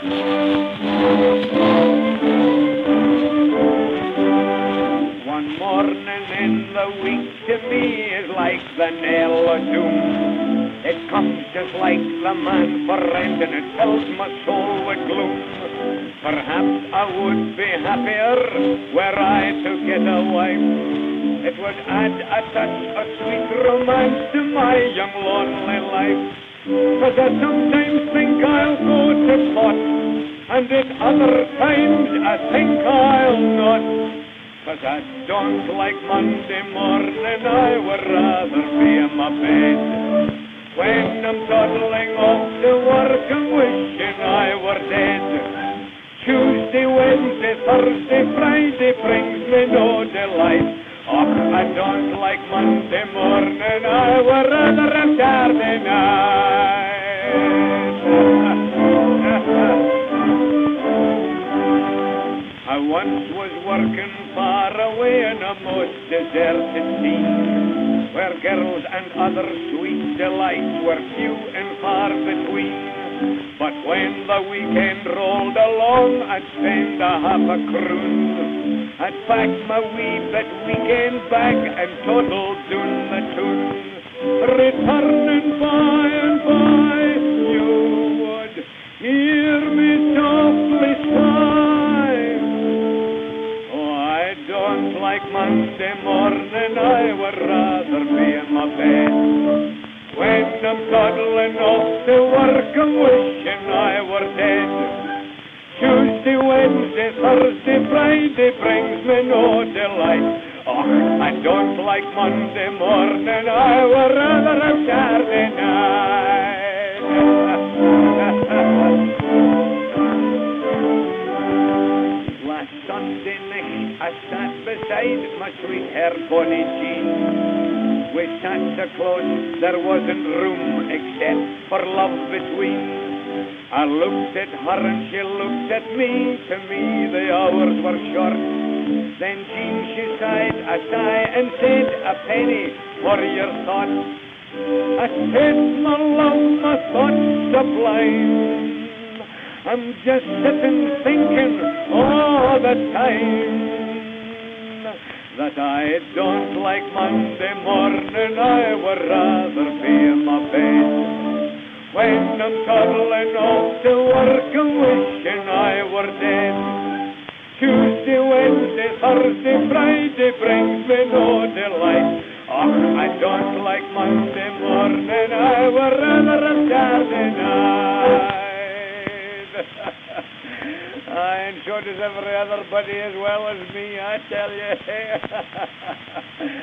One morning in the week to me is like the nail of doom. It comes just like the man for rent and it fills my soul with gloom. Perhaps I would be happier were I to get a wife. It would add a touch of sweet romance to my young lonely life. 'Cause I sometimes think I'll go to pot, and at other times I think I'll not. 'Cause I don't like Monday morning, I would rather be in my bed. When I'm toddling off to work and wishing I were dead. Tuesday, Wednesday, Thursday, Friday brings me no delight. Oh, I don't like Monday morning, I would rather have Saturday night. I once was working far away in a most deserted scene, where girls and other sweet delights were few and far between. But when the weekend rolled along, I'd spend a half a croon. I'd pack my wee bit weekend bag and total doon the tune. Returning by and by, you would hear me softly sigh. Oh, I don't like Monday morning, I would rather be in my bed. When I'm toddling off to work and wishing I were dead. Tuesday, Wednesday, Thursday, Friday brings me no delight. Oh, I don't like Monday morning, I would rather have Saturday night. Last Sunday night I sat beside my sweet hair Bonnie Jean. We sat so close there wasn't room except for love between. I looked at her and she looked at me. To me the hours were short. Then Jean she sighed a sigh and said, "A penny for your thoughts." I said, "My love, my thoughts sublime. I'm just sitting thinking all the time that I don't like Monday morning, I would rather be in my bed. When I'm toddling off to work and wishing I were dead. Tuesday, Wednesday, Thursday, Friday brings me no delight. Oh, I don't like Monday morning, I would rather have Saturday night. And so does every other buddy as well as me, I tell you.